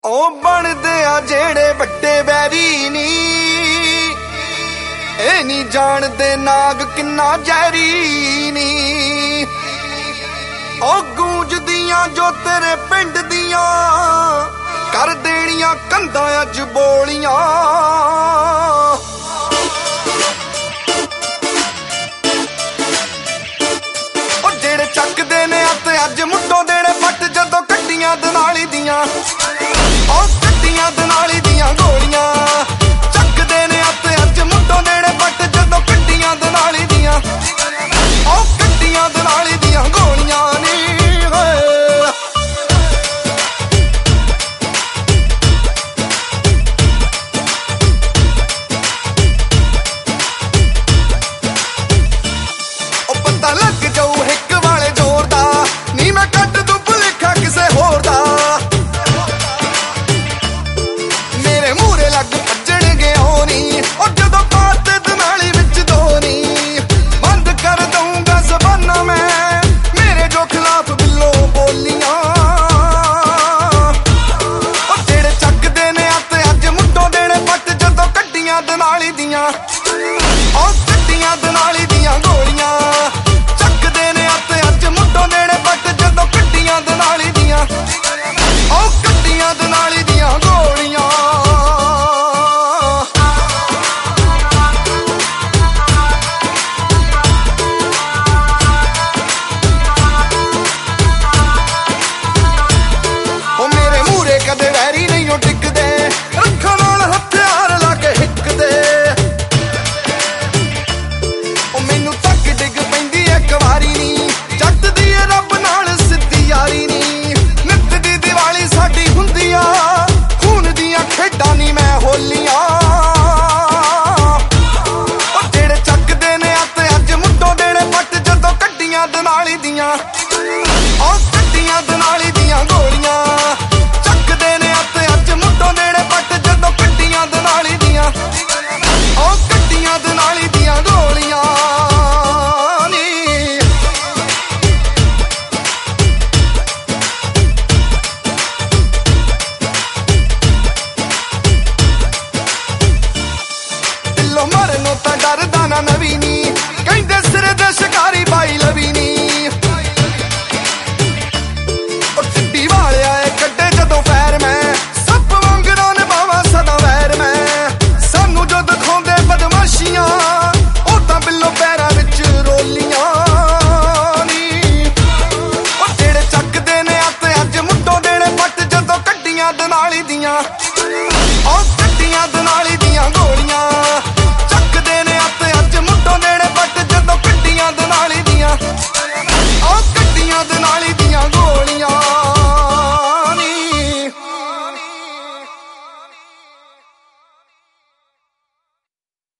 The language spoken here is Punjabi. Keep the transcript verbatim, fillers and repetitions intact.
ਉਹ ਬਣਦੇ ਆ ਜਿਹੜੇ ਵੱਡੇ ਵੈਰੀ ਨੀ, ਇਹ ਨਹੀਂ ਜਾਣਦੇ ਨਾਗ ਕਿੰਨਾ ਜ਼ਹਿਰੀ ਨੀ। ਉਹ ਗੂੰਜਦੀਆਂ ਜੋ ਤੇਰੇ ਪਿੰਡ ਦੀਆਂ, ਕਰ ਦੇਣੀਆਂ ਕੰਧਾਂ ਅੱਜ ਬੋਲੀਆਂ। ਉਹ ਜਿਹੜੇ ਚੱਕਦੇ ਨੇ ਅਤੇ ਅੱਜ ਮੁੱਢੋਂ ਦੇਣੇ ਪੱਟ, ਜਦੋਂ ਕੱਟੀਆਂ ਦਨਾਲੀ ਦੀਆਂ, ਉਹ ਕੱਟੀਆਂ ਦਨਾਲੀ ਦੀਆਂ ਗੋਲੀਆਂ। ਚੱਕਦੇ ਨੇ ਅਤੇ ਅੱਜ ਮੁੱਢੋਂ ਦੇਣੇ ਪੱਟ, ਜਦੋਂ ਕੱਟੀਆਂ ਦਨਾਲੀ ਦੀਆਂ, ਉਹ ਕੱਟੀਆਂ ਦਨਾਲੀ ਦੀਆਂ ਗੋਲੀਆਂ ਨੀ। ਉਹ ਪਤਾ ਲੱਗ ਜਾਊ ਹਿੱਕ ਵਾਲੇ ਜ਼ੋਰ ਦਾ, ਨੀ ਮੈਂ ਕੱਢ ਦੂੰ ਭੁਲੇਖਾ ਕਿਸੇ ਹੋਰ ਦਾ। ਮੇਰੇ ਮੂਹਰੇ ਲੱਗ ਭੱਜਣਗੇ ਉਹ ਨੀ, ਉਹ ਜਦੋਂ ਬਾਤ ਦਨਾਲੀ ਵਿੱਚ ਦੋ ਨੀ। ਬੰਦ ਕਰ ਦਊਂਗਾ ਜ਼ਬਾਨਾਂ ਮੈਂ, ਮੇਰੇ ਜੋ ਖਿਲਾਫ ਬਿੱਲੋ ਬੋਲੀਆਂ। ਉਹ ਜਿਹੜੇ ਚੱਕਦੇ ਨੇ ਅਤੇ ਅੱਜ ਮੁੱਢੋਂ ਦੇਣੇ ਪੱਟ, ਜਦੋਂ ਕੱਟੀਆਂ ਦਨਾਲੀ ਦੀਆਂ, ਉਹ ਕੱਟੀਆਂ ਦਨਾਲੀ ਦੀਆਂ ਗੋਲੀਆਂ। ਚੱਕਦੇ ਨੇ ਅਤੇ ਅੱਜ ਮੁੱਢੋਂ ਦੇਣੇ ਪੱਟ, ਜਦੋਂ ਕੱਟੀਆਂ ਦਨਾਲੀ ਦੀਆਂ, ਉਹ ਕੱਟੀਆਂ ਦਨਾਲੀ ਦੀਆਂ ਗੋਲੀਆਂ। ਉਹ ਮੇਰੇ ਮੂਹਰੇ ਕਦੇ ਵੈਰੀ ਨਹੀਂ ਉਹ ਟਿਕਦੇ, ਰੱਖਾਂ ਨਾਲ ਹਥਿਆਰ ਲਾ ਕੇ ਹਿੱਕਦੇ। ਉਹ ਮੈਨੂੰ ਤੱਕ ਡਿੱਗ ਪੈਂਦੀ ਇੱਕ ਵਾਰੀ ਨੀ, ਜੱਟ ਦੀ ਏ ਰੱਬ ਨਾਲ ਸਿੱਧੀ ਯਾਰੀ ਨੀ। ਨਿੱਤ ਦੀ ਦੀਵਾਲੀ ਸਾਡੀ ਹੁੰਦੀ ਆ, ਖੂਨ ਦੀਆਂ ਖੇਡਾਂ ਨੀ ਮੈਂ ਹੋਲੀਆਂ। ਉਹ ਜਿਹੜੇ ਚੱਕਦੇ ਨੇ ਅਤੇ ਅੱਜ ਮੁੱਢੋਂ ਦੇਣੇ ਪੱਟ, ਜਦੋਂ ਕੱਟੀਆਂ ਦਨਾਲੀ ਦੀਆਂ, ਉਹ ਕੱਟੀਆਂ ਦਨਾਲੀ ਦੀਆਂ ਗੋਲੀਆਂ। ਚੱਕਦੇ ਨੇ ਅਤੇ ਅੱਜ ਮੁੱਢੋਂ ਦੇਣੇ ਪੱਟ, ਜਦੋਂ ਕੱਟੀਆਂ ਦਨਾਲੀ ਦੀਆਂ, ਉਹ ਕੱਟੀਆਂ ਦਨਾਲੀ ਦੀਆਂ ਗੋਲੀਆਂ ਨੀ। ਦਿਲੋਂ ਮਰਨੋਂ ਤਾਂ ਡਰਦਾ ਨਾ ਨਵੀਂ ਨੀ, ਕਹਿੰਦੇ ਸਿਰੇ ਦੇ ਸ਼ਿਕਾਰੀ ਬਾਈ ਲਵੀ ਨੀ। ਉਹ ਟਿੱਡੀ ਵਾਲਿਆ ਏ ਕੱਢੇ ਜਦੋਂ ਫੈਰ ਮੈਂ, ਸੱਪ ਵਾਂਗਰਾਂ ਨਿਭਾਵਾਂ ਸਦਾ ਵੈਰ ਮੈਂ। ਸਾਨੂੰ ਜੋ ਦਿਖਾਉਂਦੇ ਬਦਮਾਸ਼ੀਆਂ, ਉਹ ਤਾਂ ਬਿੱਲੋ ਪੈਰਾਂ ਵਿੱਚ ਰੋਲੀਆਂ ਨੀ। ਉਹ ਜਿਹੜੇ ਚੱਕਦੇ ਨੇ ਅਤੇ ਅੱਜ ਮੁੱਢੋਂ ਦੇਣੇ ਪੱਟ, ਜਦੋਂ ਕੱਟੀਆਂ ਦਨਾਲੀ ਦੀਆਂ, ਉਹ ਕੱਟੀਆਂ ਦਨਾਲੀ ਦੀਆਂ ਗੋਲੀਆਂ।